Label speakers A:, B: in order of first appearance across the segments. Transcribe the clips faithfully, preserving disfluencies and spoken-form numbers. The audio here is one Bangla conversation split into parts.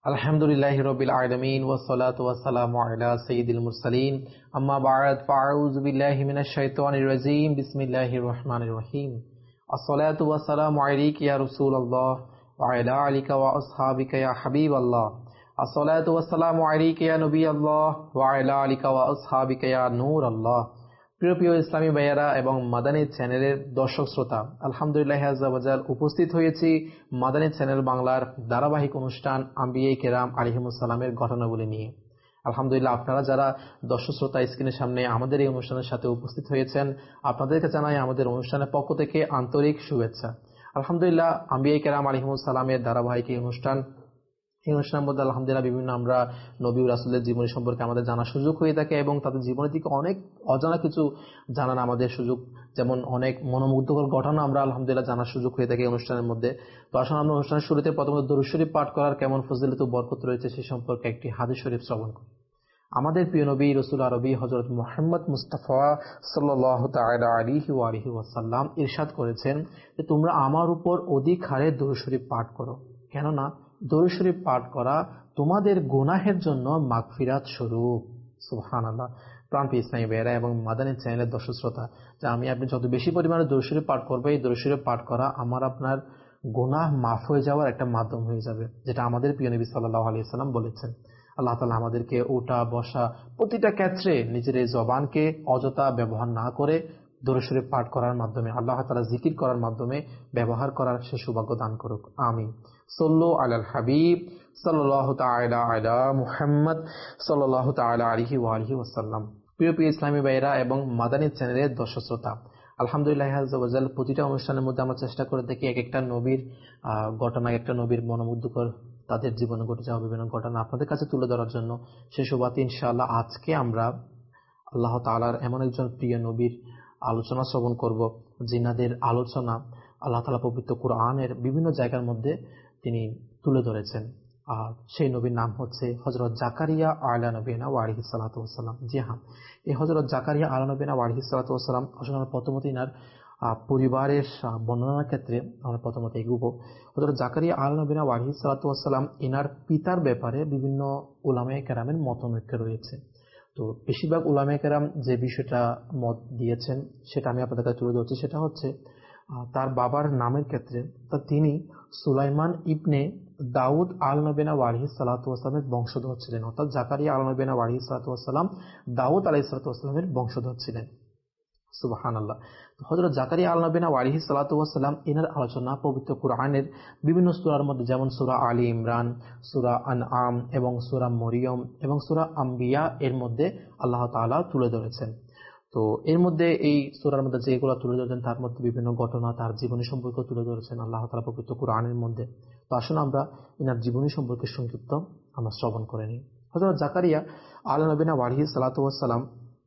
A: আলহামদুলিল্লাহি রাব্বিল আলামিন ওয়াসসালাতু ওয়াসসালামু আলা সাইয়্যিদিল মুরসালিন আম্মা বা'দ ফাআউযু বিল্লাহি মিনাশ শাইতানির রাজীম বিসমিল্লাহির রহমানির রহিম আসসালাতু ওয়াসসালামু আলাইকা ইয়া রাসূলুল্লাহ ওয়া আলা আলিকা ওয়া আসহাবিকা ইয়া হাবিবাল্লাহ আসসালাতু ওয়াসসালামু আলাইকা ইয়া নবিয়াল্লাহ ওয়া আলা আলিকা ওয়া আসহাবিকা ইয়া নূরাল্লাহ। প্রিয় প্রিয় ইসলামী ভাইয়েরা এবং মাদানী চ্যানেলের দর্শক শ্রোতা, আলহামদুলিল্লাহ আযজা ওয়া জাল উপস্থিত হয়েছি মাদানী চ্যানেল বাংলার ধারাবাহিক অনুষ্ঠান আম্বিয়া কেরাম আলাইহিমুস সালামের ঘটনাবলী নিয়ে। আলহামদুলিল্লাহ, আপনারা যারা দর্শক শ্রোতা স্ক্রিনের সামনে আমাদের এই অনুষ্ঠানের সাথে উপস্থিত হয়েছেন, আপনাদেরকে জানাই আমাদের অনুষ্ঠানের পক্ষ থেকে আন্তরিক শুভেচ্ছা। আলহামদুলিল্লাহ, আম্বিয়া কেরাম আলাইহিমুস সালামের ধারাবাহিক এই অনুষ্ঠান এই অনুষ্ঠানের মধ্যে আলহামদুলিল্লাহ বিভিন্ন আমরা নবী ও রাসূলের জীবনী সম্পর্কে আমাদের জানার সুযোগ হয়ে থাকে এবং তাদের জীবনের দিকে অনেক অজানা কিছু জানার আমাদের সুযোগ, যেমন অনেক মনোমুগ্ধকর ঘটনা আমরা আলহামদুলিল্লাহ জানার সুযোগ হয়ে থাকে এই অনুষ্ঠানের মধ্যে। তো আসলে আমরা অনুষ্ঠানের শুরুতে প্রথমত দরুদ শরীফ পাঠ করার কেমন ফজিলত ও বরকত রয়েছে সেই সম্পর্কে একটি হাদিস শরীফ শ্রবণ করি। আমাদের প্রিয় নবী রাসূল আরবি হযরত মুহাম্মদ মুস্তাফা সাল্লাল্লাহু তাআলা আলাইহি ওয়া আলিহি ওয়াসাল্লাম ইরশাদ করেছেন যে তোমরা আমার উপর অধিক হারে দরুদ শরীফ পাঠ করো, কেননা দরুদ শরীফ পাঠ করা তোমাদের গুনাহের জন্য মাগফিরাত স্বরূপ। সুবহানাল্লাহ। প্রাণপ্রিয় ইসলামী ভাইয়েরা এবং মাদানী চ্যানেলের দর্শক শ্রোতা, যে আমি আপনি যত বেশি পরিমাণে দরুদ শরীফ পাঠ করবে, এই দরুদ শরীফ পাঠ করা আমার আপনার গুনাহ মাফ হয়ে যাওয়ার একটা মাধ্যম হয়ে যাবে, যেটা আমাদের প্রিয় নবী সাল্লাল্লাহু আলাইহি ওয়াসাল্লাম বলেছেন। আল্লাহ তাআলা আমাদেরকে ওঠা বসা প্রতিটা ক্ষেত্রে নিজের এই জবানকে অযথা ব্যবহার না করে দরুদ শরীফ পাঠ করার মাধ্যমে, আল্লাহ তাআলা জিকির করার মাধ্যমে ব্যবহার করার সে সৌভাগ্য দান করুক, আমিন। সাল্লু আলাল হাবিব সাল্লাল্লাহু তাআলা আলা মুহাম্মদ সাল্লাল্লাহু তাআলা আলাইহি ওয়া আলিহি ওয়াসাল্লাম। প্রিয় প্রিয় ইসলামী ভাইয়েরা এবং মাদানী চ্যানেলের দর্শক শ্রোতা, আলহামদুলিল্লাহ আযজা ওয়া জাল প্রতিটা অনুষ্ঠানের মধ্যে আমরা চেষ্টা করে দেখি এক একটা নবীর ঘটনা, একটা নবীর মনোমুগ্ধকর তাদের জীবনে ঘটে যাওয়া বিভিন্ন ঘটনা আপনাদের কাছে তুলে ধরার জন্য। সেই সুবাদে ইনশাআল্লাহ আজকে আমরা আল্লাহ তাআলার এমন একজন প্রিয় নবীর আলোচনা শ্রবণ করব, যিনাদের আলোচনা আল্লাহ তাআলা পবিত্র কুরআনের বিভিন্ন জায়গার মধ্যে তিনি তুলে ধরেছেন। আর সেই নবীর নাম হচ্ছে হযরত জাকারিয়া আলা নবিনা ওয়া আলাইহিস সালাতু ওয়াস সালাম। জি হ্যাঁ, এই হযরত জাকারিয়া আলা নবিনা ওয়া আলাইহিস সালাতু ওয়াস সালাম আসলে প্রথমত ইনার পরিবারের বর্ণনার ক্ষেত্রে আমরা প্রথমত এগুবো। হযরত জাকারিয়া আলা নবিনা ওয়া আলাইহিস সালাতু ওয়াস সালাম ইনার পিতার ব্যাপারে বিভিন্ন উলামায়ে কেরামের মতামত রয়েছে। তো বেশিরভাগ উলামায়ে কেরাম যে বিষয়টা মত দিয়েছেন সেটা আমি আপনাদের কাছে তুলে ধরছি। সেটা হচ্ছে তার বাবার নামের ক্ষেত্রে তা তিনি সুলাইমান ইবনে দাউদ আল নবিনা ওয়া আলাইহিস সালাতু ওয়াস সালামের বংশধর ছিলেন, অর্থাৎ জাকারিয়া আল নবিনা ওয়া আলাইহিস সালাতু ওয়াস সালাম দাউদ আলাইহিস সালাতু ওয়াস সালামের বংশধর ছিলেন। সুবহানাল্লাহ। হযরত জাকারিয়া আল নবিনা ওয়া আলাইহিস সালাতু ওয়াস সালাম এনার আলোচনা পবিত্র কুরআনের বিভিন্ন সূরার মধ্যে, যেমন সূরা আলী ইমরান, সূরা আনআম এবং সূরা মরিয়ম এবং সূরা আম্বিয়া এর মধ্যে আল্লাহ তাআলা তুলে ধরেছেন। তো এর মধ্যে এই সূরার মধ্যে যেগুলো তুলে ধরেছেন তার মধ্যে বিভিন্ন ঘটনা, তার জীবনী সম্পর্কে তুলে ধরেছেন আল্লাহ তাআলা পবিত্র কুরআনের মধ্যে। তো আসুন আমরা এনার জীবনী সম্পর্কে সংক্ষিপ্ত আমরা শ্রবণ করে নিই। হযরত জাকারিয়া আলা নবিনা ওয়া আলাইহিস সালাতু ওয়াস সালাম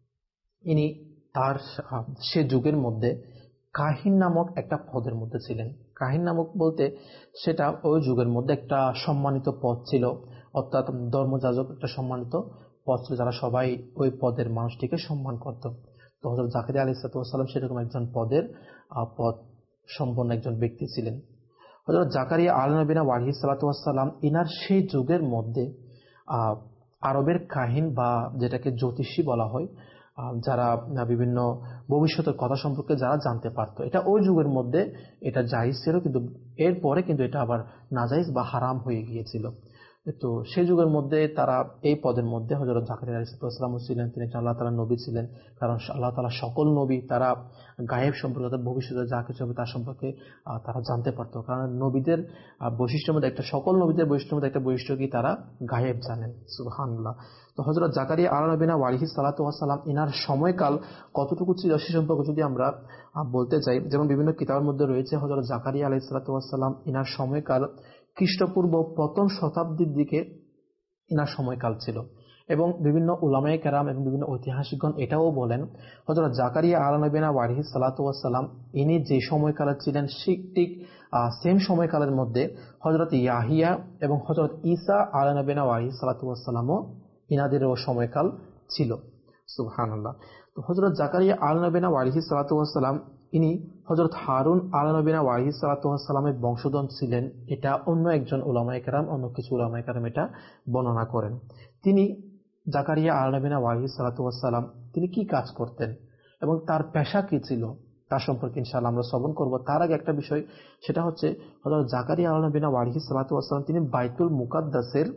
A: ইনি তার সে যুগের মধ্যে কাহিন নামক একটা পদের মধ্যে ছিলেন। কাহিন নামক বলতে সেটা ওই যুগের মধ্যে একটা সম্মানিত পদ ছিল, অর্থাৎ ধর্মযাজক একটা সম্মানিত পদ ছিল, যারা সবাই ওই পদের মানুষটিকে সম্মান করত। তো হযরত জাকারিয়া আলাইহিস সালাম সেরকম একজন পদের পদ সম্পন্ন একজন ব্যক্তি ছিলেন। হযরত জাকারিয়া আলা নবিনা ওয়া আলাইহিস সালাতু ওয়াস সালাম ইনার সেই যুগের মধ্যে আহ আরবের কাহিন বা যেটাকে জ্যোতিষী বলা হয়, যারা বিভিন্ন ভবিষ্যতের কথা সম্পর্কে যারা জানতে পারতো, এটা ওই যুগের মধ্যে এটা জায়েজ ছিল, কিন্তু এরপরে কিন্তু এটা আবার নাজায়েজ বা হারাম হয়ে গিয়েছিল। তো সেই যুগের মধ্যে তারা এই পদের মধ্যে হযরত জাকারিয়া আলাইহিস সালাম ছিলেন। তিনি আল্লাহ তাআলার নবী ছিলেন, কারণ আল্লাহ তাআলা সকল নবী তারা গায়েব সম্পর্কে, ভবিষ্যতে যা কিছু হবে তার সম্পর্কে তারা জানতে পারতো, কারণ নবীদের বৈশিষ্ট্যের মধ্যে একটা, সকল নবীদের বৈশিষ্ট্যের মধ্যে একটা বৈশিষ্ট্য কি, তারা গায়েব জানেন। সুবহানাল্লাহ। তো হযরত জাকারিয়া আলা নবিনা ওয়া আলাইহিস সালাতু ওয়াস সালাম ইনার সময়কাল কতটুকু ছিল সে সম্পর্কে যদি আমরা বলতে চাই, যেমন বিভিন্ন কিতাবের মধ্যে রয়েছে হযরত জাকারিয়া আলাইহিস সালাতু ওয়াস সালাম ইনার সময়কাল খ্রিস্টপূর্ব প্রথম শতাব্দীর দিকে ইনার সময়কাল ছিল। এবং বিভিন্ন উলামায়ে কেরাম এবং বিভিন্ন ঐতিহাসিকগণ এটাও বলেন হযরত জাকারিয়া আলা নবিনা ওয়া আলাইহিস সালাতু ওয়াস সালাম ইনি যে সময়কালে ছিলেন ঠিক সেম সময়কালের মধ্যে হযরত ইয়াহিয়া এবং হযরত ঈসা আলা নবিনা ওয়া আলাইহিস সালাতু ওয়াস সালামও ইনাদেরও সময়কাল ছিল। সুবহানাল্লাহ। তো হযরত জাকারিয়া আলা নবিনা ওয়া আলাইহিস সালাতু ওয়াস সালাম ইনি হযরত হারুন আলানবিনা আলাইহিস সালাতু ওয়াস সালামের বংশধর ছিলেন, এটা অন্য একজন উলামায়ে কেরাম, অন্য কিছু উলামায়ে কেরাম এটা বর্ণনা করেন। তিনি জাকারিয়া আলানবিনা আলাইহিস সালাতু ওয়াস সালাম তিনি কি কাজ করতেন এবং তার পেশা কি ছিল তার সম্পর্কে ইনশাআল্লাহ আমরা শ্রবণ করব। তার আগে একটা বিষয়, সেটা হচ্ছে হযরত জাকারিয়া আলানবিনা আলাইহিস সালাতু ওয়াস সালাম তিনি বাইতুল মুকাদ্দাসের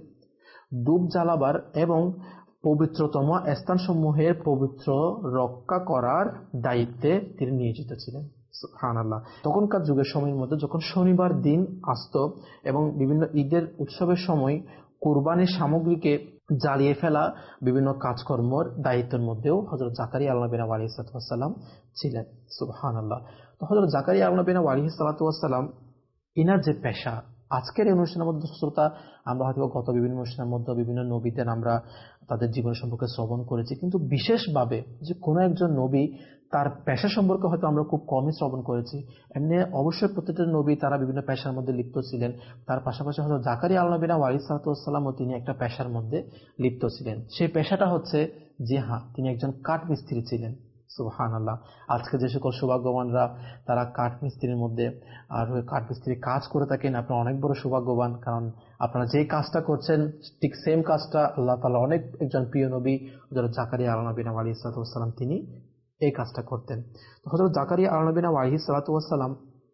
A: ধূপ জ্বালাবার এবং পবিত্রতম স্থানসমূহের পবিত্র রক্ষা করার দায়িত্বে তিনি নিয়োজিত ছিলেন। সুবহানাল্লাহ। তখনকার যুগের সময়ের মধ্যে যখন শনিবার দিন আসত এবং বিভিন্ন ঈদের উৎসবের সময় কুরবানির সামগ্রীকে জ্বালিয়ে ফেলা বিভিন্ন কাজকর্মের দায়িত্বের মধ্যেও হযরত জাকারিয়া আলাইহিস সালাতু ওয়াস সালাম ছিলেন। সুবহানাল্লাহ। তো হযরত জাকারিয়া আলাইহিস সালাতু ওয়াস সালাম ইনার যে পেশা, আজকের এই অনুষ্ঠানের মধ্যে শ্রোতা আমরা হয়তো গত বিভিন্ন অনুষ্ঠানের মধ্যে বিভিন্ন নবীদের আমরা তাদের জীবন সম্পর্কে শ্রবণ করেছি, কিন্তু বিশেষভাবে যে কোনো একজন নবী তার পেশা সম্পর্কে হয়তো আমরা খুব কমই শ্রবণ করেছি। এমনি অবশ্যই প্রত্যেকটা নবী তারা বিভিন্ন পেশার মধ্যে লিপ্ত ছিলেন। তার পাশাপাশি হয়তো জাকারিয়া আলাইহিস সালাতু ওয়াস সালামও তিনি একটা পেশার মধ্যে লিপ্ত ছিলেন। সেই পেশাটা হচ্ছে, যে হ্যাঁ, তিনি একজন কাঠমিস্ত্রি ছিলেন। সুবহানাল্লাহ। আজকে যে সকল সৌভাগ্যবানরা তারা কাঠমিস্ত্রির মধ্যে আর কাঠমিস্ত্রি কাজ করে থাকেন, আপনারা অনেক বড় সৌভাগ্যবান, কারণ আপনারা যে কাজটা করছেন ঠিক সেম কাজটা আল্লাহ তাআলা অনেক একজন প্রিয় নবী হযরত জাকারিয়া আলাইহিস সালাতু ওয়াস সালাম তিনি এই কাজটা করতেন। তো হযরত জাকারিয়া আলাইহিস সালাতু ওয়াস সালাম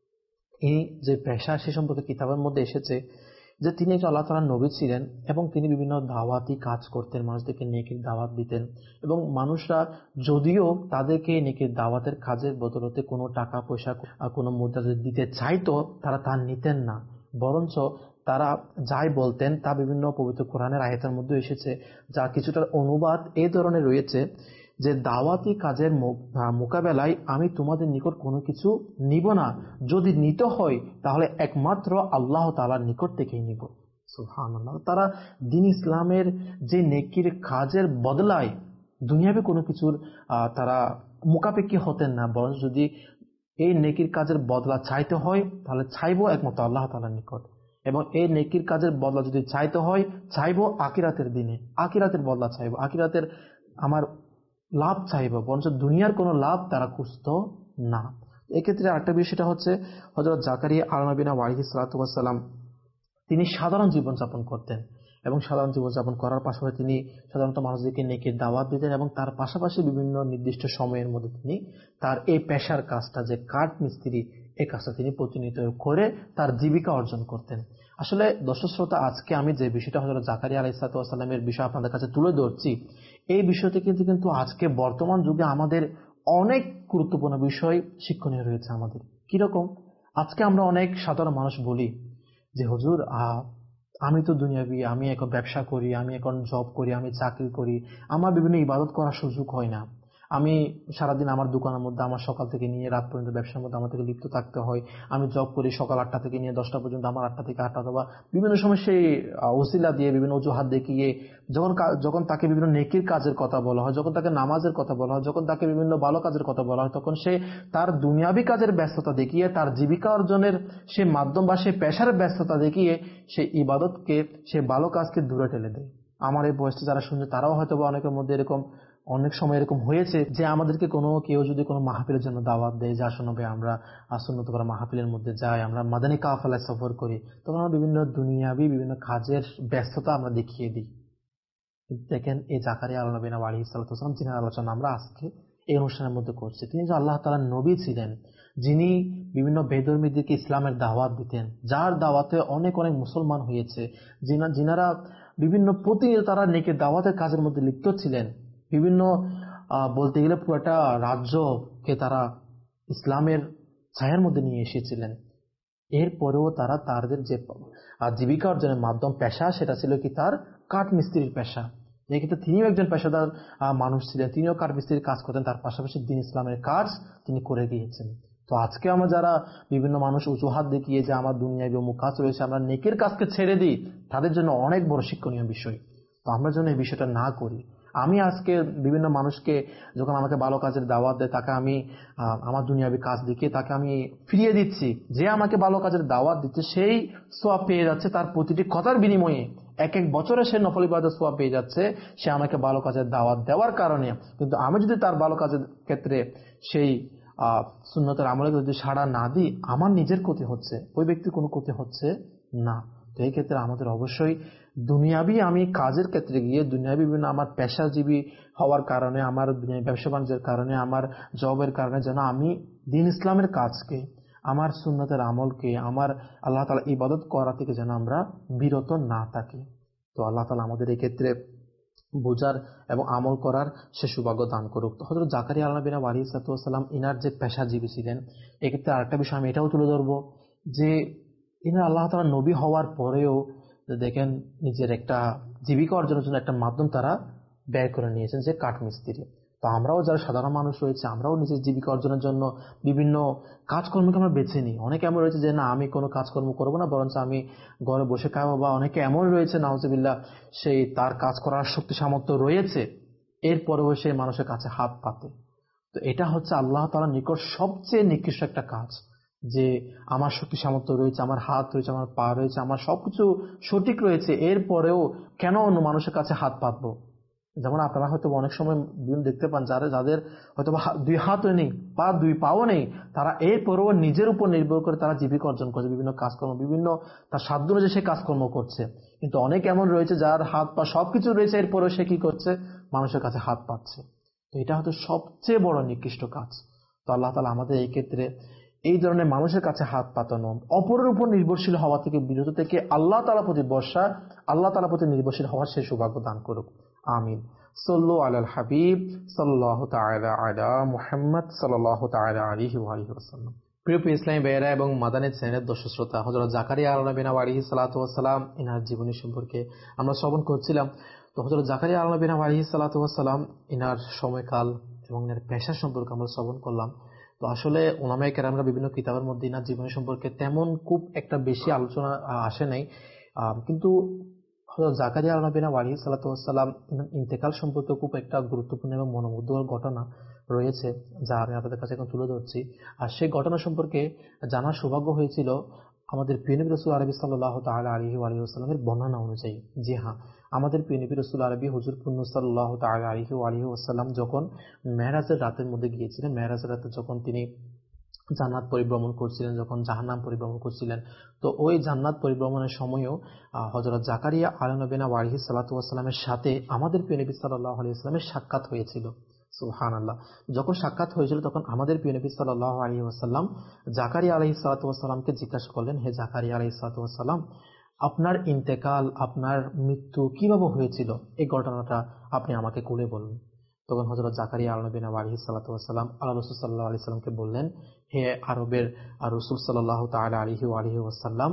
A: ইনি যে পেশা সে সম্পর্কে কিতাবের মধ্যে এসেছে যে তিনি একজন আল্লাহ তাআলার নবী ছিলেন এবং তিনি বিভিন্ন দাওয়াতি কাজ করতেন, মানুষদেরকে নেকির দাওয়াত দিতেন এবং মানুষরা যদিও তাদেরকে নেকির দাওয়াতের কাজের বদলতে কোনো টাকা পয়সা কোনো মুদ্রা দিতে চাইতো, তারা তা নিতেন না, বরঞ্চ তারা যাই বলতেন তা বিভিন্ন পবিত্র কোরআনের আয়াতের মধ্যে এসেছে, যা কিছুটার অনুবাদ এই ধরনের রয়েছে যে দাওয়াতি কাজের মোকাবেলায় আমি তোমাদের নিকট কোনো কিছু নিব না, যদি নিতে হয় তাহলে একমাত্র আল্লাহ তাআলার নিকট থেকেই নিব। সুবহানাল্লাহ। তারা দ্বীন ইসলামের যে নেকির কাজের বদলায় দুনিয়াবি কোনো কিছুর তারা মুখাপেক্ষী হতেন না, বরং যদি এই নেকির কাজের বদলা চাইতে হয় তাহলে চাইবো একমাত্র আল্লাহ তাআলার নিকট, এবং এই নেকির কাজের বদলা যদি চাইতে হয় চাইবো আখিরাতের দিনে, আখিরাতের বদলা চাইবো, আখিরাতের আমার লাভ চাইব, বরঞ্চ দুনিয়ার কোনো লাভ তারা খুঁজত না। এক্ষেত্রে আরেকটা বিষয়টা হচ্ছে হযরত জাকারিয়া আলাইহিস সালাতু ওয়াস সালাম তিনি সাধারণ জীবনযাপন করতেন এবং সাধারণ জীবনযাপন করার পাশাপাশি তিনি সাধারণত মানুষদেরকে নেকির দাওয়াত দিতেন এবং তার পাশাপাশি বিভিন্ন নির্দিষ্ট সময়ের মধ্যে তিনি তার এই পেশার কাজটা যে কাঠ মিস্ত্রি এই কাজটা তিনি প্রতিনিয়ত করে তার জীবিকা অর্জন করতেন। আসলে দর্শক শ্রোতা, আজকে আমি যে বিষয়টা হযরত জাকারিয়া আলাইহিস সালাতু ওয়াস সালামের বিষয় আপনাদের কাছে তুলে ধরছি, এই বিষয়টি কিন্তু কিন্তু আজকে বর্তমান যুগে আমাদের অনেক গুরুত্বপূর্ণ বিষয় শিক্ষণীয় রয়েছে আমাদের। কিরকম? আজকে আমরা অনেক সাধারণ মানুষ বলি যে হুজুর আমি তো দুনিয়াবি, আমি এখন ব্যবসা করি, আমি এখন জব করি, আমি চাকরি করি, আমার বিভিন্ন ইবাদত করার সুযোগ হয় না, আমি সারাদিন আমার দোকানের মধ্যে আমার সকাল থেকে নিয়ে রাত পর্যন্ত ব্যবসার মধ্যে আমার থেকে লিপ্ত থাকতে হয়, আমি জব করি সকাল আটটা থেকে নিয়ে দশটা পর্যন্ত, আমার আটটা থেকে আটটা অথবা বিভিন্ন সময় সেই ওসিলা দিয়ে বিভিন্ন অজুহাত দেখিয়ে যখন যখন তাকে বিভিন্ন নেকির কাজের কথা বলা হয়, যখন তাকে নামাজের কথা বলা হয়, যখন তাকে বিভিন্ন ভালো কাজের কথা বলা হয়, তখন সে তার দুনিয়াবি কাজের ব্যস্ততা দেখিয়ে তার জীবিকা অর্জনের সে মাধ্যম বা সে পেশার ব্যস্ততা দেখিয়ে সে ইবাদতকে সে ভালো কাজকে দূরে ঠেলে দেয়। আমার এই বয়সটা যারা শুনছে তারাও হয়তো বা অনেকের মধ্যে এরকম অনেক সময় এরকম হয়েছে যে আমাদেরকে কোনো কেউ যদি কোনো মাহফিলের জন্য দাওয়াত দেয় যে আসুন ভাই আমরা সুন্নত করা মাহফিলের মধ্যে যাই, আমরা মাদানী কাফেলায় সফর করি, তখন আমরা বিভিন্ন দুনিয়াবি বিভিন্ন কাজের ব্যস্ততা আমরা দেখিয়ে দিই। দেখেন এই জাকারিয়া আলাইহিস সালাতু ওয়াস সালাম যিনার আলোচনা আমরা আজকে এই অনুষ্ঠানের মধ্যে করছি, তিনি যে আল্লাহ তাআলার নবী ছিলেন, যিনি বিভিন্ন বেধর্মীদেরকে ইসলামের দাওয়াত দিতেন, যার দাওয়াতে অনেক অনেক মুসলমান হয়েছে, যিনারা বিভিন্ন প্রতিনিয়ত তারা নেকির দাওয়াতের কাজের মধ্যে লিপ্ত ছিলেন, বিভিন্ন বলতে গেলে পুরোটা রাজ্যকে তারা ইসলামের ছায়ার মধ্যে নিয়ে এসেছিলেন। এরপরেও তারা তাদের যে জীবিকা অর্জনের মাধ্যম পেশা সেটা ছিল কি তার কাঠ মিস্ত্রির পেশা। এক্ষেত্রে তিনিও একজন পেশাদার মানুষ ছিলেন, তিনিও কাঠ মিস্ত্রির কাজ করতেন, তার পাশাপাশি দ্বীন ইসলামের কাজ তিনি করে গিয়েছেন। তো আজকে আমরা যারা বিভিন্ন মানুষ অজুহাত দেখিয়ে যে আমার দুনিয়ায় অমুক কাজ রয়েছে আমরা নেকের কাজকে ছেড়ে দিই, তাদের জন্য অনেক বড় শিক্ষণীয় বিষয়। তো আমরা যেন এই বিষয়টা না করি। আমি আজকে বিভিন্ন মানুষকে যখন আমাকে ভালো কাজের দাওয়াত দেয় তাকে আমি আমার দুনিয়াবি কাজ দেখিয়ে তাকে আমি ফিরিয়ে দিচ্ছি, যে আমাকে ভালো কাজের দাওয়াত দিচ্ছে সেই সওয়াব পেয়ে যাচ্ছে, তার প্রতিটি কথার বিনিময়ে এক এক বছরে সে নফল ইবাদত সওয়াব পেয়ে যাচ্ছে সে আমাকে ভালো কাজের দাওয়াত দেওয়ার কারণে। কিন্তু আমি যদি তার ভালো কাজের ক্ষেত্রে সেই আহ সুন্নতের আমলে যদি সাড়া না দিই, আমার নিজের ক্ষতি হচ্ছে, ওই ব্যক্তির কোনো ক্ষতি হচ্ছে না। তো এই ক্ষেত্রে আমাদের অবশ্যই দুনিয়াবি আমি কাজের ক্ষেত্রে গিয়ে দুনিয়াবি বিভিন্ন আমার পেশাজীবী হওয়ার কারণে, আমার দুনিয়া ব্যবসা বাণিজ্যের কারণে, আমার জবের কারণে যেন আমি দিন ইসলামের কাজকে, আমার সুন্নতের আমলকে, আমার আল্লাহ তাআলা ইবাদত করা থেকে যেন আমরা বিরত না থাকি। তো আল্লাহ তাআলা আমাদের এই ক্ষেত্রে বোঝার এবং আমল করার সে সৌভাগ্য দান করুক। তো হযরত জাকারিয়া আলাইহিস সালাম ইনার যে পেশাজীবী ছিলেন, এক্ষেত্রে আরেকটা বিষয় আমি এটাও তুলে ধরবো যে ইনার আল্লাহ তাআলা নবী হওয়ার পরেও দেখেন নিজের একটা জীবিকা অর্জনের জন্য একটা মাধ্যম তারা ব্যয় করে নিয়েছেন, যে কাঠমিস্ত্রি। তো আমরাও যারা সাধারণ মানুষ রয়েছে, আমরাও নিজের জীবিকা অর্জনের জন্য বিভিন্ন কাজকর্মকে আমরা বেছে নিই। অনেকে এমন রয়েছে যে না, আমি কোনো কাজকর্ম করবো না, বরঞ্চ আমি ঘরে বসে খাবো। বা অনেকে এমন রয়েছে নাউজুবিল্লাহ, সেই তার কাজ করার শক্তি সামর্থ্য রয়েছে, এরপরেও সে মানুষের কাছে হাত পাতে। তো এটা হচ্ছে আল্লাহ তাআলার নিকট সবচেয়ে নিকৃষ্ট একটা কাজ, যে আমার শক্তি সামর্থ্য রয়েছে, আমার হাত রয়েছে, আমার পা রয়েছে, আমার সবকিছু সঠিক রয়েছে, এরপরেও কেন অন্য মানুষের কাছে হাত পাতবো। যেমন আপনারা হয়তো অনেক সময় দেখতে পান যারা যাদের হয়তো দুই হাতও নেই, পা দুই পাও নেই, তারা এরপরেও নিজের উপর নির্ভর করে তারা জীবিকা অর্জন করছে, বিভিন্ন কাজকর্ম, বিভিন্ন তার সাধ্য অনুযায়ী সে কাজকর্ম করছে। কিন্তু অনেক এমন রয়েছে যার হাত পা সবকিছু রয়েছে, এরপরেও সে কি করছে, মানুষের কাছে হাত পাচ্ছে। তো এটা হয়তো সবচেয়ে বড় নিকৃষ্ট কাজ। তো আল্লাহ তাআলা আমাদের এই ক্ষেত্রে এই ধরনের মানুষের কাছে হাত পাতানো, অপরের উপর নির্ভরশীল হওয়া থেকে বিরত থেকে আল্লাহ তাআলার প্রতি ভরসা, আল্লাহ তাআলার প্রতি নির্ভরশীল হওয়ার সেই সৌভাগ্য দান করুক। আমিন। সাল্লু আলাল হাবিব সাল্লাল্লাহু তাআলা আলা মুহাম্মদ সাল্লাল্লাহু তাআলা আলাইহি ওয়া আলিহি ওয়াসাল্লাম। প্রিয় ইসলামী ভাইয়েরা এবং মাদানী চ্যানেলের দর্শক শ্রোতা, হযরত জাকারিয়া আলাইহিস সালাতু ওয়াস সালাম ইনার জীবনী সম্পর্কে আমরা শ্রবণ করছিলাম। তো হযরত জাকারিয়া আলাইহিস সালাতু ওয়াস সালাম ইনার সময়কাল এবং ইনার পেশা সম্পর্কে আমরা শ্রবণ করলাম। তো আসলে উলামায়ে কেরামরা বিভিন্ন কিতাবের মধ্যে ইনার জীবনী সম্পর্কে তেমন খুব একটা বেশি আলোচনা আসে নাই, কিন্তু হযরত জাকারিয়া আলাইহিস সালাতু ওয়াস সালাম ইন্তেকাল সম্পর্কে খুব একটা গুরুত্বপূর্ণ এবং মনোমুগ্ধকর ঘটনা রয়েছে, যা আমি আপনাদের কাছে এখন তুলে ধরছি। আর সেই ঘটনা সম্পর্কে জানার সৌভাগ্য হয়েছিল আমাদের প্রিয় নবী রাসূল আরবি সাল্লাল্লাহু তাআলা আলাইহি ওয়া আলিহি ওয়াসাল্লামের বর্ণনা অনুযায়ী। জি হ্যাঁ, আমাদের প্রিয় নবী রাসূল আরবি হুজুর পুণ্য সাল্লাল্লাহু তাআলা আলাইহি ওয়া আলিহি ওয়াসাল্লাম যখন মেরাজের রাতের মধ্যে গিয়েছিলেন, মেরাজের রাতে যখন তিনি জান্নাত পরিভ্রমণ করছিলেন, যখন জাহান্নাম পরিভ্রমণ করছিলেন, তো ওই জান্নাত পরিভ্রমণের সময়ও হযরত জাকারিয়া আলাইহিস সালাতু ওয়াস সালামের সাথে আমাদের প্রিয় নবী সাল্লাল্লাহু আলাইহি ওয়াসাল্লামের সাক্ষাৎ হয়েছিল। সুবহানাল্লাহ। যখন সাক্ষাৎ হয়েছিল তখন আমাদের প্রিয় নবী সাল্লাল্লাহু আলাইহি ওয়াসাল্লাম জাকারিয়া আলাইহিস সালাতু ওয়াস সালামকে জিজ্ঞাসা করলেন, হে জাকারিয়া আলাইহিস সালাতু ওয়াস সালাম, আপনার ইন্তেকাল, আপনার মৃত্যু কিভাবে হয়েছিল, এই ঘটনাটা আপনি আমাকে খুলে বলুন। তখন হযরত জাকারিয়া আলাইহিস সালাতু ওয়াস সালাম আল্লাহ রাসূল সাল্লাল্লাহু আলাইহি সাল্লামকে বললেন, হে আরবের রাসূল সাল্লাল্লাহু তাআলা আলাইহি ওয়া আলিহি ওয়াসাল্লাম,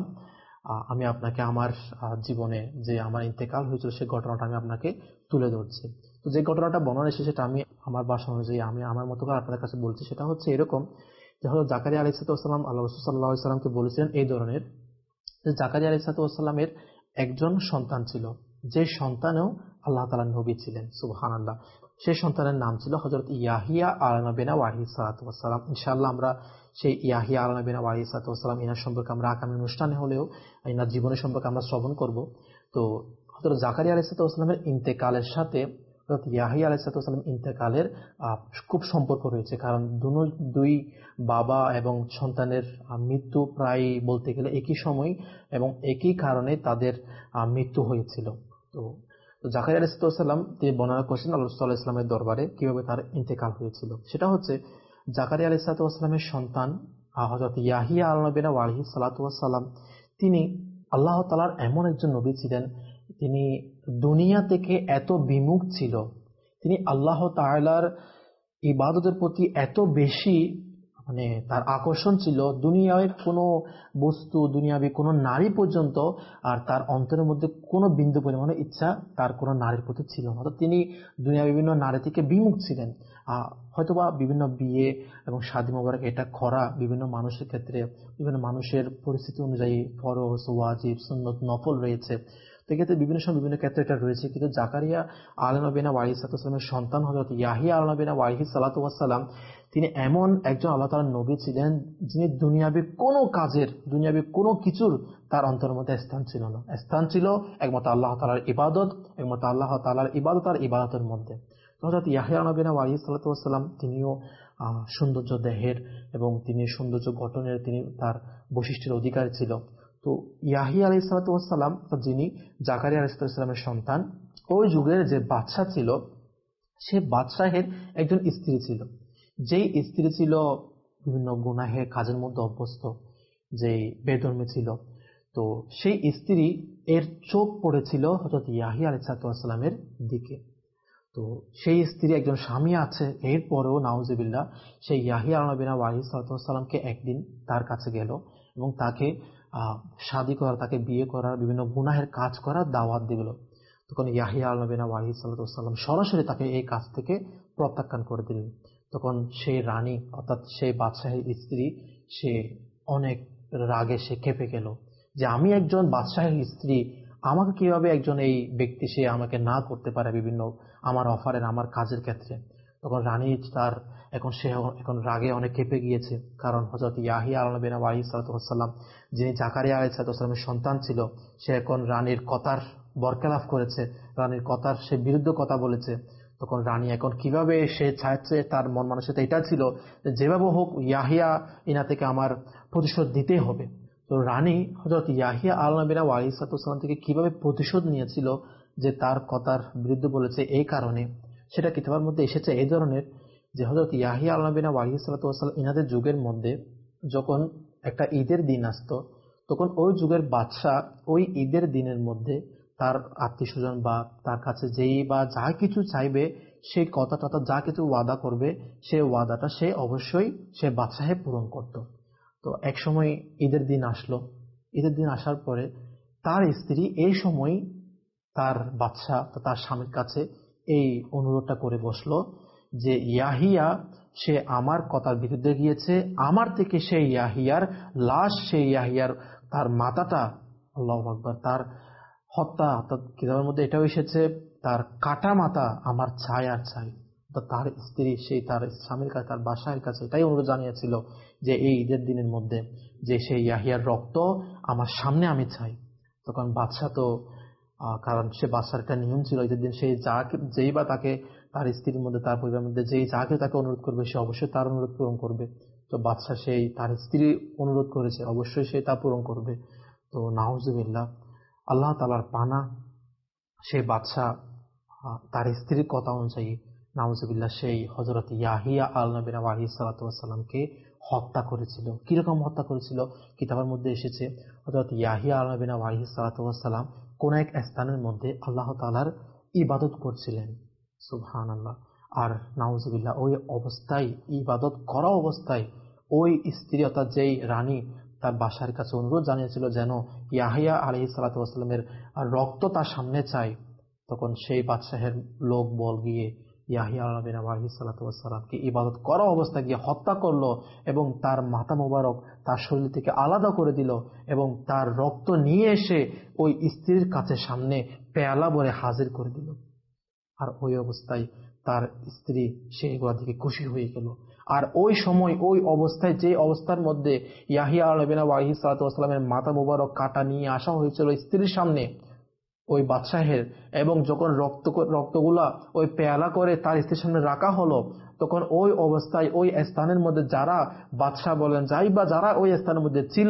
A: আমি আপনাকে আমার জীবনে যে আমার ইন্তেকাল হয়েছিল সেই ঘটনাটা আমি আপনাকে তুলে ধরছি। তো যে ঘটনাটা বর্ণনা এসেছে সেটা আমি আমার ভাষা অনুযায়ী আমি আমার মতো করে আপনাদের কাছে বলছি। সেটা হচ্ছে এরকম যে হযরত জাকারিয়া আলাইহিস সালাম আল্লাহ রাসূল সাল্লাল্লাহু আলাইহি সাল্লামকে বলেছিলেন এই ধরনের, যে জাকারিয়া আলাইহিস সালামের একজন সন্তান ছিল, যে সন্তানেও আল্লাহ তাআলার নবী ছিলেন। সুবহানাল্লাহ। সেই সন্তানের নাম ছিল হযরত ইয়াহিয়া আলাইহিস সালাতু ওয়াস সালাম। ইনশাআল্লাহ আমরা সেই ইয়াহিয়া আলাইহিস সালাতু ওয়াস সালাম ইনার সম্পর্কে আমরা আগামী অনুষ্ঠানে হলেও ইনার জীবনের সম্পর্কে আমরা শ্রবণ করব। তো হযরত জাকারিয়া আলাইহিস সালামের ইন্তেকালের সাথে হযরত ইয়াহিয়া আলাইহিস সালাম ইন্তেকালের খুব সম্পর্ক রয়েছে, কারণ দুই বাবা এবং সন্তানের মৃত্যু প্রায় বলতে গেলে একই সময় এবং একই কারণে তাদের মৃত্যু হয়েছিল। তো জাকারিয়া আলাইহিস সালাম তিনি বর্ণনা করেছেন আল্লাহ রাসূল সাল্লাল্লাহু আলাইহি ওয়াসাল্লামের দরবারে কিভাবে তার ইন্তেকাল হয়েছিল। সেটা হচ্ছে জাকারিয়া আলাইহিস সালামের সন্তান হযরত ইয়াহিয়া আলাইহিস সালাম, তিনি আল্লাহ তাআলার এমন একজন নবী ছিলেন, তিনি দুনিয়া থেকে এত বিমুখ ছিল, তিনি আল্লাহ তাআলার ইবাদতের প্রতি এত বেশি মানে তার আকর্ষণ ছিল, দুনিয়ায় কোনো বস্তু, দুনিয়াবি কোনো নারী পর্যন্ত আর তার অন্তরের মধ্যে কোনো বিন্দু পরিমাণে ইচ্ছা তার কোনো নারীর প্রতি ছিল না। তিনি দুনিয়া বিভিন্ন নারী থেকে বিমুখ ছিলেন। হয়তোবা বিভিন্ন বিয়ে এবং শাদী মোবারক এটা করা বিভিন্ন মানুষের ক্ষেত্রে, বিভিন্ন মানুষের পরিস্থিতি অনুযায়ী ফরজ, ওয়াজিব, সুন্নত, নফল রয়েছে। সেক্ষেত্রে বিভিন্ন সময় বিভিন্ন ক্ষেত্রে এটা রয়েছে। কিন্তু জাকারিয়া আলাইহিস সালামের সন্তান হযরত ইয়াহিয়া আলাইহিস সালাম, তিনি এমন একজন আল্লাহ তাআলার নবী ছিলেন যিনি দুনিয়াবি কোনো কাজের, দুনিয়াবি কোনো কিছুর তার অন্তরের মধ্যে স্থান ছিল না। স্থান ছিল একমাত্র আল্লাহ তাআলার ইবাদত, একমাত্র আল্লাহ তাআলার ইবাদত আর ইবাদতের মধ্যে। হযরত ইয়াহিয়া আলাইহিস সালাম তিনিও সৌন্দর্য দেহের এবং তিনি সৌন্দর্য গঠনের তিনি তার বৈশিষ্ট্যের অধিকারী ছিল। তো ইয়াহিয়া আলাইহিস সালাতু ওয়াস সালাম, যিনি জাকারিয়া আলাইহিস সালামের সন্তান, ওই যুগের যে বাদশা ছিল সে বাদশাহের একজন স্ত্রী ছিল, যেই স্ত্রী ছিল বিভিন্ন গুনাহের কাজের মধ্যে অভ্যস্ত, যেই বেধর্মী ছিল। তো সেই স্ত্রী এর চোখ পড়েছিল হযরত ইয়াহিয়া আলাইহিস সালামের দিকে। তো সেই স্ত্রী একজন স্বামী আছে, এরপরেও নাউজুবিল্লাহ সেই ইয়াহিয়া আলাইহিস সালামকে একদিন তার কাছে গেল এবং তাকে আহ শাদী করা, তাকে বিয়ে করার, বিভিন্ন গুনাহের কাজ করার দাওয়াত দিল। তখন ইয়াহিয়া আলাইহিস সালাম সরাসরি তাকে এই কাজ থেকে প্রত্যাখ্যান করে দিলেন। তখন সেই রানী অর্থাৎ সেই বাদশাহের স্ত্রী সে অনেক রাগে সে কেঁপে গেল যে আমি একজন বাদশাহের স্ত্রী, আমাকে কিভাবে একজন এই ব্যক্তি সে আমাকে না করতে পারে বিভিন্ন আমার অফারের, আমার কাজের ক্ষেত্রে। তখন রানী তার এখন সে এখন রাগে অনেক কেঁপে গিয়েছে, কারণ হযরত ইয়াহিয়া আলাইহিস সালাম যিনি জাকারিয়া আলাইহিস সালামের সন্তান ছিল, সে এখন রানীর কথার বরখেলাপ করেছে, রানীর কথার সে বিরুদ্ধে কথা বলেছে। তখন রানী এখন কিভাবে সে চাইছে, তার মন মানসিকতা এটা ছিল যেভাবে হোক ইয়াহিয়া ইনা থেকে আমার প্রতিশোধ দিতে হবে। তো রানী হযরত ইয়াহিয়া আলাইহিস সালাম থেকে কিভাবে প্রতিশোধ নিয়েছিল যে তার কথার বিরুদ্ধে বলেছে, এই কারণে সেটা কিতাবের মধ্যে এসেছে এই ধরনের যে হযরত ইয়াহিয়া আলাইহিস সালাম ইনাদের যুগের মধ্যে যখন একটা ঈদের দিন আসতো, তখন ওই যুগের বাদশা ওই ঈদের দিনের মধ্যে তার আত্মীয় স্বজন বা তার কাছে যেই বা যা কিছু চাইবে, সেই কথাটা যা কিছু ওয়াদা করবে, সেই ওয়াদাটা সে অবশ্যই সে বাদশাহে পূরণ করত। তো এক সময় ঈদের দিন আসলো, ঈদের দিন আসার পরে তার স্ত্রী এই সময় তার বাদশা তার স্বামীর কাছে এই অনুরোধটা করে বসলো যে ইয়াহিয়া সে আমার কথার বিরুদ্ধে গিয়েছে, আমার থেকে সেই ইয়াহিয়ার লাশ, সেই ইয়াহিয়ার তার মাথাটা, আল্লাহু আকবার, তার হত্যা, অর্থাৎ কিতাবের মধ্যে এটাও এসেছে তার কাটা মাথা আমার চাই আর চাই। তার স্ত্রী সেই তার স্বামীর কাছে, তার বাসার কাছে এটাই অনুরোধ জানিয়েছিল যে এই ঈদের দিনের মধ্যে যে সেই ইয়াহিয়ার রক্ত আমার সামনে আমি চাই। তখন বাদশা তো কারণ সে বাদশার একটা নিয়ম ছিল ঈদের দিন সে যা যেই বা তাকে তার স্ত্রীর মধ্যে, তার পরিবারের মধ্যে যেই যাকে তাকে অনুরোধ করবে সে অবশ্যই তার অনুরোধ পূরণ করবে। তো বাদশা সেই তার স্ত্রী অনুরোধ করেছে, অবশ্যই সে তা পূরণ করবে। তো নাউজুবিল্লাহ, আল্লাহ তাআলার পানা, সে বাদশা তার স্ত্রীর কথা অনুযায়ী নাউজুবিল্লাহ সেই হযরত ইয়াহিয়া আলাইহিস সালামকে হত্যা করেছিল। কিরকম হত্যা করেছিল? কিতাবের মধ্যে এসেছে হযরত ইয়াহিয়া আলাইহিস সালাম কোন এক স্থানের মধ্যে আল্লাহ তাআলার ইবাদত করছিলেন, সুবহানাল্লাহ। আর নাউজুবিল্লাহ ওই অবস্থায়, ইবাদত করা অবস্থায় ওই স্ত্রী অর্থাৎ যেই রানী তার বাসার কাছে অনুরোধ জানিয়েছিল যেন ইয়াহিয়া আলাইহিস সালামের রক্ত তার সামনে চাই, তখন সেই বাদশাহের লোক বল গিয়ে ইয়াহিয়া আলাইহিস সালামকে ইবাদত করা অবস্থায় গিয়ে হত্যা করলো এবং তার মাথা মোবারক তার শরীর থেকে আলাদা করে দিল এবং তার রক্ত নিয়ে এসে ওই স্ত্রীর কাছে সামনে পেয়ালা ভরে হাজির করে দিল। আর ওই অবস্থায় তার স্ত্রী সেইগুলা থেকে খুশি হয়ে গেল। আর ওই সময় ওই অবস্থায়, যে অবস্থার মধ্যে ইয়াহিয়া আলাইহিস সালামের মাথা মোবারক কাটা নিয়ে আসা হয়েছিল স্ত্রীর সামনে ওই বাদশাহের, এবং যখন রক্ত রক্তগুলা ওই পেয়ালা করে তার স্ত্রীর সামনে রাখা হলো, তখন ওই অবস্থায় ওই স্থানের মধ্যে যারা বাদশাহ বলেন যাই বা যারা ওই স্থানের মধ্যে ছিল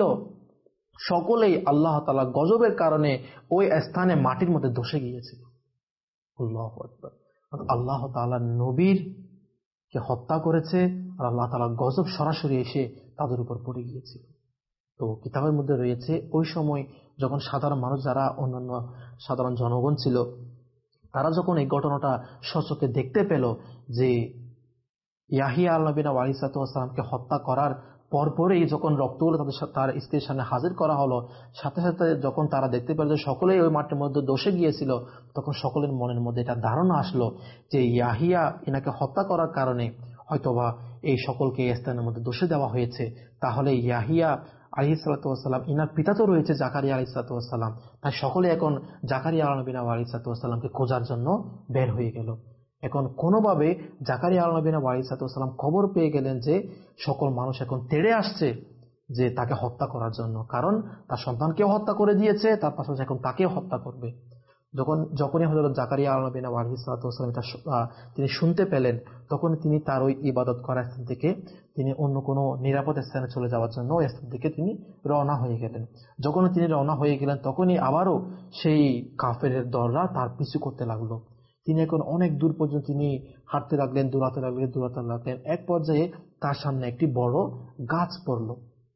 A: সকলেই আল্লাহ তাআলা গজবের কারণে ওই স্থানে মাটির মধ্যে ধসে গিয়েছিল। আল্লাহু আকবার। আল্লাহ তাআলা নবীর কে হত্যা করেছে আর আল্লাহ তাআলা গজব সরাসরি এসে তাদের উপর পড়ে গিয়েছিল। তো কিতাবের মধ্যে রয়েছে ওই সময় যখন সাধারণ মানুষ, যারা অন্যান্য সাধারণ জনগণ ছিল, তারা যখন এই ঘটনাটা স্বচক্ষে দেখতে পেল যে ইয়াহিয়া আলাইহিস সালামকে হত্যা করার পরপরই যখন রক্তগুলো তাদের তার স্ত্রীর সামনে হাজির করা হলো, সাথে সাথে যখন তারা দেখতে পেল যে সকলেই ওই মাটির মধ্যে দোষে গিয়েছিল, তখন সকলের মনের মধ্যে এটা ধারণা আসলো যে ইয়াহিয়া এনাকে হত্যা করার কারণে হয়তোবা এই সকলকে এই স্থানের মধ্যে দোষে দেওয়া হয়েছে। তাহলে ইয়াহিয়া আলাইহিস সালাম ইনার পিতা তো রয়েছে জাকারিয়া আলাইহিস সালাম, তাই সকলে এখন জাকারিয়া আলাইহিস সালামকে খোঁজার জন্য বের হয়ে গেল। এখন কোনোভাবে জাকারিয়া আলাইহিস সালাম খবর পেয়ে গেলেন যে সকল মানুষ এখন তেড়ে আসছে যে তাকে হত্যা করার জন্য, কারণ তার সন্তানকেও হত্যা করে দিয়েছে, তার পাশাপাশি এখন তাকেও হত্যা করবে। যখন যখনই হযরত জাকারিয়া আলাইহিস সালাম এটা তিনি শুনতে পেলেন, তখন তিনি তার ওই ইবাদত করার স্থান থেকে তিনি অন্য কোনো নিরাপদ স্থানে চলে যাওয়ার জন্য ওই স্থান থেকে তিনি রওনা হয়ে গেলেন। যখন তিনি রওনা হয়ে গেলেন তখনই আবারও সেই কাফেরের দলরা তার পিছু করতে লাগলো। তিনি এখন অনেক দূর পর্যন্ত তিনি হাঁটতে লাগলেন, দৌড়াতে লাগলেন দৌড়াতে লাগলেন এক পর্যায়ে তার সামনে একটি বড় গাছ পড়ল।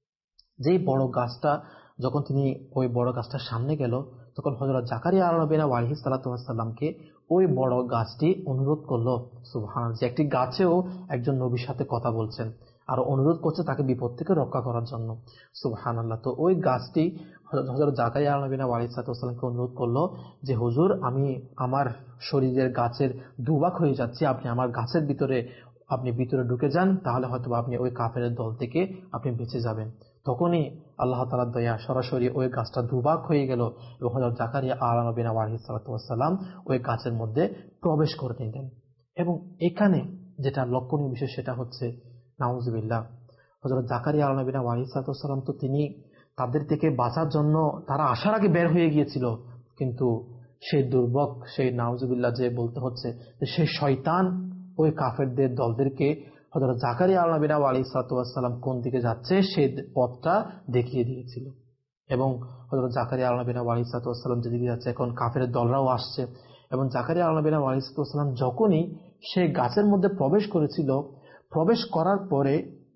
A: যেই বড় গাছটা, যখন তিনি ওই বড় গাছটার সামনে গেল, তখন হযরত জাকারিয়া আলাইহিস সালামকে ওই বড় গাছটি অনুরোধ করলো, সুবহানাল্লাহ, যে একটি গাছেও একজন নবীর সাথে কথা বলছেন আর অনুরোধ করছে তাকে বিপদ থেকে রক্ষা করার জন্য, সুবহানাল্লাহ। তো ওই গাছটি হযরত জাকারিয়া আলাইহিস সালামকে অনুরোধ করলো যে হুজুর, আমি আমার শরীরের গাছের দুভাগ হয়ে যাচ্ছি, আপনি আমার গাছের ভিতরে আপনি ভিতরে ঢুকে যান, তাহলে হয়তো আপনি ওই কাফেরের দল থেকে আপনি বেঁচে যাবেন। তখনই আল্লাহ তাআলার দয়া, সরাসরি ওই গাছটা দুভাগ হয়ে গেল এবং হযরত জাকারিয়া আলাইহিস সালাম ওই গাছের মধ্যে প্রবেশ করে নিলেন। এবং এখানে যেটা লক্ষণীয় বিষয় সেটা হচ্ছে, নাউজুবিল্লাহ, হযরত জাকারিয়া আলাইহিস সালাম তো তিনি তাদের থেকে বাঁচার জন্য তারা আসার আগে বের হয়ে গিয়েছিল, কিন্তু সেই দুর্ভোগ, সেই নাউজুবিল্লাহ যে বলতে হচ্ছে যে সেই শয়তান ওই কাফেরদের দলদেরকে হযরত জাকারিয়া আলাইহিস সালাম কোন দিকে যাচ্ছে সেই পথটা দেখিয়ে দিয়েছিল। এবং হযরত জাকারিয়া আলাইহিস সালাম যেদিকে যাচ্ছে, এখন কাফেরের দলরাও আসছে। এবং জাকারিয়া আলাইহিস সালাম যখনই সেই গাছের মধ্যে প্রবেশ করেছিল, প্রবেশ করার পরে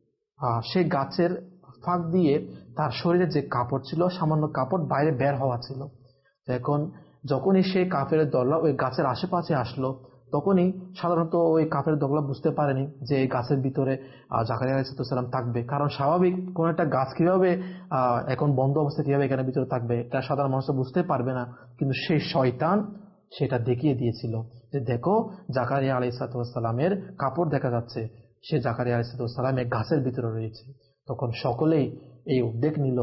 A: সেই গাছের ফাঁক দিয়ে তার শরীরে যে কাপড় ছিল, সামান্য কাপড় বাইরে বের হওয়া ছিল। এখন যখনই সেই কাফেরের দলরা ওই গাছের আশেপাশে আসলো, তখনই সাধারণত ওই কাফের দলরা বুঝতে পারেনি যে এই গাছের ভিতরে জাকারিয়া আলাইহিস সালাম থাকবে, কারণ স্বাভাবিক কোন একটা গাছ কিভাবে আহ এখন বন্ধ অবস্থা কিভাবে এখানে ভিতরে থাকবে, এটা সাধারণ মানুষ বুঝতে পারবে না। কিন্তু সেই শয়তান সেটা দেখিয়ে দিয়েছিল যে দেখো, জাকারিয়া আলাইহিস সালামের কাপড় দেখা যাচ্ছে, সে জাকারিয়া আলাইহিস সালাম এক গাছের ভিতরে রয়েছে। তখন সকলেই এই উদ্যোগ নিল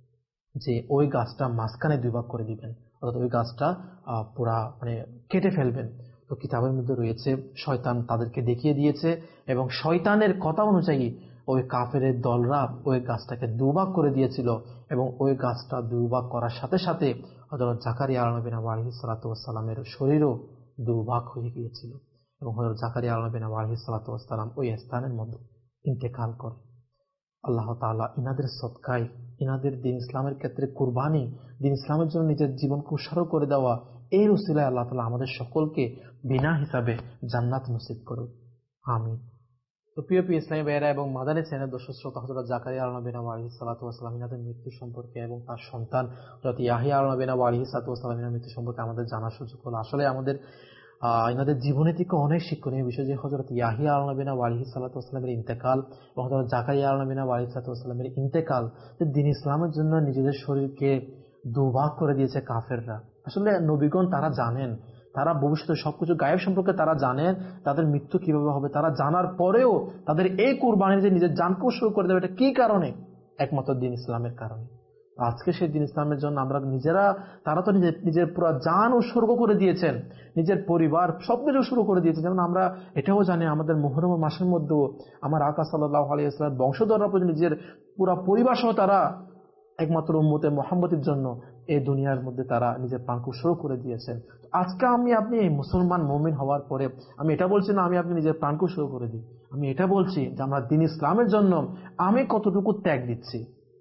A: যে ওই গাছটা মাঝখানে দুই ভাগ করে দিবেন, অর্থাৎ ওই গাছটা আহ পুরা মানে কেটে ফেলবেন। তো কিতাবের মধ্যে রয়েছে শয়তান তাদেরকে দেখিয়ে দিয়েছে এবং শয়তানের কথা অনুযায়ী ওই কাফেরের দলরা ওই গাছটাকে দুভাগ করে দিয়েছিল এবং ওই গাছটা দুভাগ করার সাথে সাথে হযরত জাকারিয়া আলাইহিস সালামের শরীরও দুভাগ হয়ে গিয়েছিল এবং হযরত জাকারিয়া আলাইহিস সালাম ওই স্থানের মধ্যে ইন্তেকাল করে। আল্লাহ তাআলা ইনাদের সদকায়, ইনাদের দিন ইসলামের ক্ষেত্রে কুরবানি, দিন ইসলামের জন্য নিজের জীবনকে উৎসর্গ করে দেওয়া, এর উসিলায় আল্লাহ তাআলা আমাদের সকলকে বিনা হিসাবে জান্নাত নসিব করুক, আমিন। তো প্রিয় প্রিয় ইসলামী ভাইয়েরা এবং মাদানী চ্যানেল দর্শক শ্রোতা, হযরত জাকারিয়া আলাইহিস সালাম ইনাদের মৃত্যু সম্পর্কে এবং তার সন্তান হযরত ইয়াহইয়া আলাইহিস সালাম এর মৃত্যু সম্পর্কে আমাদের জানার সুযোগ হলো। আসলে আমাদের আহ ইনাদের জীবনে থেকে অনেক শিক্ষণীয় বিষয়, যে হযরত ইয়াহইয়া আলাইহিস সালামের ইন্তেকাল এবং হযরত জাকারিয়া আলাইহিস সালামের ইন্তেকাল, যে দ্বীন ইসলামের জন্য নিজেদের শরীরকে দুভাগ করে দিয়েছে কাফেররা। আসলে নবীগণ তারা জানেন, তারা ভবিষ্যতে সবকিছু গায়েব সম্পর্কে তারা জানেন, তাদের মৃত্যু কিভাবে হবে তারা জানার পরেও তাদের এই কুরবানি যে নিজের জানকে উৎসর্গ করে দেবে, এটা কি কারণে? একমাত্র দ্বীন ইসলামের কারণে। আজকে সেই দ্বীন ইসলামের জন্য আমরা নিজেরা, তারা তো নিজের নিজের পুরো জান উৎসর্গ করে দিয়েছেন, নিজের পরিবার সবকিছু উৎসর্গ করে দিয়েছেন। যেমন আমরা এটাও জানি আমাদের মুহররম মাসের মধ্যেও আমার আকা সাল্লাল্লাহু আলাইহি ওয়াসাল্লামের বংশধররা পর্যন্ত নিজের পুরো পরিবার সহ তারা একমাত্র উম্মতে মুহাম্মদের জন্য এই দুনিয়ার মধ্যে তারা নিজের প্রাণকে উৎসর্গ করে দিয়েছেন। আজকে আমি আপনি এই মুসলমান মুমিন হওয়ার পরে আমি এটা বলছি না আমি আপনি নিজের প্রাণকে উৎসর্গ করে দিই, আমি এটা বলছি যে আমরা দ্বীন ইসলামের জন্য আমি কতটুকু ত্যাগ দিচ্ছি।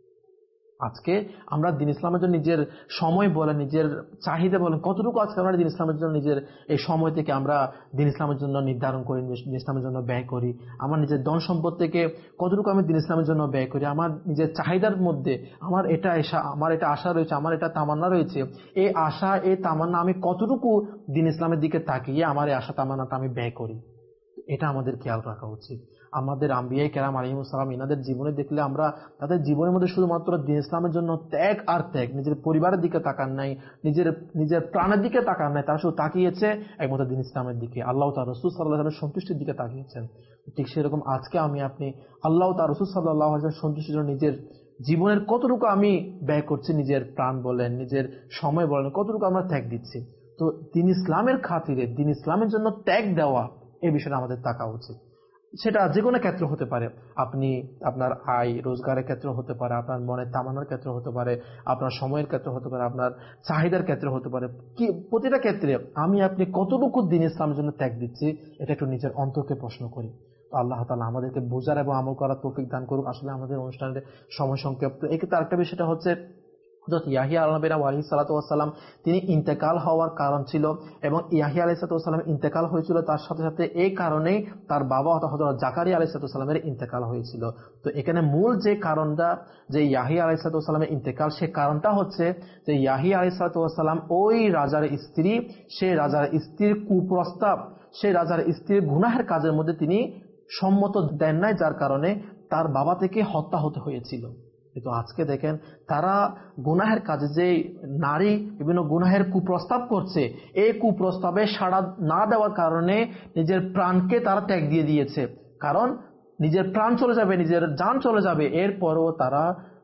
A: আজকে আমরা দ্বীন ইসলামের জন্য নিজের সময় বলেন, নিজের চাহিদা বলেন, কতটুকু আজকে আমরা দ্বীন ইসলামের জন্য নিজের এই সময় থেকে আমরা দ্বীন ইসলামের জন্য নির্ধারণ করি, দ্বীন ইসলামের জন্য ব্যয় করি। আমার নিজের ধন সম্পদ থেকে কতটুকু আমি দ্বীন ইসলামের জন্য ব্যয় করি। আমার নিজের চাহিদার মধ্যে আমার এটা আশা, আমার এটা আশা রয়েছে, আমার এটা তামান্না রয়েছে, এই আশা এই তামান্না আমি কতটুকু দ্বীন ইসলামের দিকে তাকিয়ে আমার এই আশা তামান্নাটা আমি ব্যয় করি, এটা আমাদের খেয়াল রাখা উচিত। আমাদের আম্বিয়া কেরাম আলাইহিস সালাম ইনাদের জীবনে দেখলে আমরা তাদের জীবনের মধ্যে শুধুমাত্র দ্বীন ইসলামের জন্য ত্যাগ আর ত্যাগ, নিজের পরিবারের দিকে তাকান নাই, নিজের নিজের প্রাণের দিকে তাকান নাই, তারা শুধু তাকিয়েছে একমাত্র দ্বীন ইসলামের দিকে, আল্লাহ তার রাসূল সাল্লাল্লাহু আলাইহি ওয়াসাল্লামের সন্তুষ্টির দিকে তাকিয়েছেন। ঠিক সেরকম আজকে আমি আপনি আল্লাহ তার রাসূল সাল্লাল্লাহু আলাইহি ওয়াসাল্লামের সন্তুষ্টির জন্য নিজের জীবনের কতটুকু আমি ব্যয় করছি, নিজের প্রাণ বলেন, নিজের সময় বলেন, কতটুকু আমরা ত্যাগ দিচ্ছি। তো দ্বীন ইসলামের খাতিরে, দ্বীন ইসলামের জন্য ত্যাগ দেওয়া, এই বিষয়টা আমাদের তাকা উচিত। সেটা যে কোনো ক্ষেত্র হতে পারে। আপনি আপনার আয় রোজগারের ক্ষেত্রে হতে পারে, আপনার মনের তামান্নার ক্ষেত্রে হতে পারে, আপনার সময়ের ক্ষেত্রে হতে পারে, আপনার চাহিদার ক্ষেত্রে হতে পারে। কি প্রতিটা ক্ষেত্রে আমি আপনি কতটুকু দিন ইসলামের জন্য ত্যাগ দিচ্ছি, এটা একটু নিজের অন্তরকে প্রশ্ন করি। তো আল্লাহ তাআলা আমাদেরকে বোঝার এবং আমল করার তৌফিক দান করুক। আসলে আমাদের অনুষ্ঠানের সময় সংক্ষিপ্ত। এক্ষেত্রে আরেকটা বিষয়টা হচ্ছে হযরত ইয়াহিয়া আলাইহিস সালাতু ওয়াস সালাম তিনি ইন্তেকাল হওয়ার কারণ ছিল, এবং ইয়াহিয়া আলাইহিস সালাতু ওয়াস সালাম ইন্তেকাল হয়েছিল তার সাথে সাথে এই কারণেই তার বাবা অর্থাৎ হযরত জাকারিয়া আলাইহিস সালাতু ওয়াস সালামের ইন্তেকাল হয়েছিল। তো এখানে মূল যে কারণটা যে ইয়াহিয়া আলাইহিস সালাতু ওয়াস সালামের ইন্তেকাল, সে কারণটা হচ্ছে যে ইয়াহিয়া আলাইহিস সালাতু ওয়াস সালাম ওই রাজার স্ত্রী, সেই রাজার স্ত্রীর কুপ্রস্তাব, সেই রাজার স্ত্রীর গুনাহের কাজের মধ্যে তিনি সম্মত দেন নাই, যার কারণে তার বাবা থেকে হত্যা হতে হয়েছিল। কিন্তু আজকে দেখেন তারা গুনাহের কাজে যে নারী বিভিন্ন গুনাহের কুপ্রস্তাব করছে, এই কুপ্রস্তাবে সাড়া না দেওয়ার কারণে নিজের প্রাণকে তারা ত্যাগ দিয়ে দিয়েছে। কারণ নিজের প্রাণ চলে যাবে, নিজের জান চলে যাবে, এরপরও তারা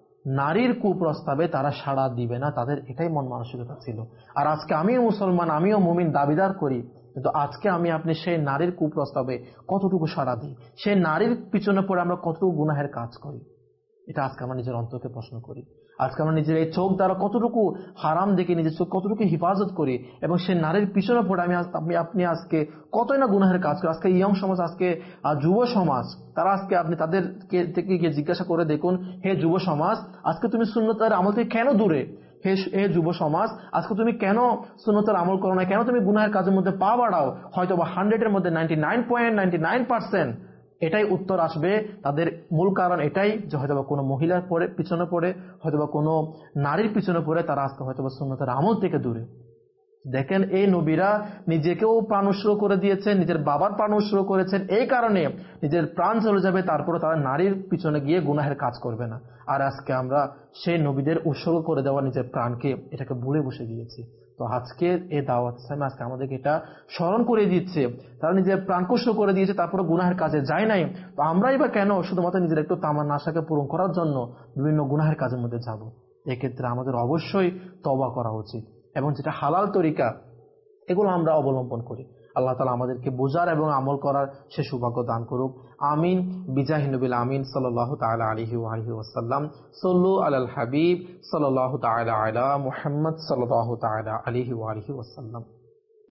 A: নারীর কুপ্রস্তাবে তারা সাড়া দিবে না, তাদের এটাই মন মানসিকতা ছিল। আর আজকে আমিও মুসলমান, আমিও মুমিন দাবিদার করি, কিন্তু আজকে আমি আপনি সেই নারীর কুপ্রস্তাবে কতটুকু সাড়া দিই, সেই নারীর পিছনে পড়ে আমরা কতটুকু গুনাহের কাজ করি, এটা আজকে আমরা নিজের অন্তরকে প্রশ্ন করি। আজকে আমরা নিজের এই চোখ দ্বারা কতটুকু হারাম দেখে নিজের চোখ কতটুকু হিফাজত করি, এবং সে নারীর পিছনে পড়ে আমি আপনি আপনি আজকে কতই না গুনাহের কাজ করি। আজকে ইয়ং সমাজ, আজকে যুব সমাজ, তারা আজকে আপনি তাদেরকে থেকে গিয়ে জিজ্ঞাসা করে দেখুন, হে যুব সমাজ, আজকে তুমি সুন্নতের আমল থেকে কেন দূরে? হে হে যুব সমাজ, আজকে তুমি কেন সুন্নতের আমল করো না? কেন তুমি গুনাহের কাজের মধ্যে পা বাড়াও? হয়তো বা হান্ড্রেডের মধ্যে ninety nine point ninety nine percent এটাই উত্তর আসবে। তাদের মূল কারণ এটাই যে হয়তোবা কোনো মহিলার পরে পিছনে পড়ে, হয়তোবা কোনো নারীর পিছনে পড়ে তারা আজকে হয়তোবা সুন্নতের আমল থেকে দূরে। দেখেন এই নবীরা নিজেকেও প্রাণ উৎসর্গ করে দিয়েছেন, নিজের বাবার প্রাণ উৎসর্গ করেছেন, এই কারণে নিজের প্রাণ চলে যাবে, তারপরে তারা নারীর পিছনে গিয়ে গুনাহের কাজ করবে না। আর আজকে আমরা সেই নবীদের উৎসর্গ করে দেওয়া নিজের প্রাণকে এটাকে ভুলে বসে গিয়েছি। তো আজকের এই দাওয়াত ইসলামে আজকে আমাদেরকে এটা স্মরণ করে দিচ্ছে, তারা নিজের প্রাণকে উৎসর্গ করে দিয়েছে, তারপরে গুনাহের কাজে যায় নাই। তো আমরাই বা কেন শুধুমাত্র নিজের একটু তামান্না আশাকে পূরণ করার জন্য বিভিন্ন গুনাহের কাজের মধ্যে যাব? এক্ষেত্রে আমাদের অবশ্যই তওবা করা উচিত, এবং যেটা হালাল তরিকা এগুলো আমরা অবলম্বন করি। আল্লাহ তাআলা আমাদেরকে বোঝার এবং আমল করার সে সৌভাগ্য দান করুক। আমিন। বিজাহি নবিল আমিন সাল্লাল্লাহু তাআলা আলাইহি ওয়া আলিহি ওয়াসাল্লাম। সাল্লু আলাল হাবিব সাল্লাল্লাহু তাআলা আলা মুহাম্মদ সাল্লাল্লাহু তাআলা আলাইহি ওয়া আলিহি ওয়াসাল্লাম।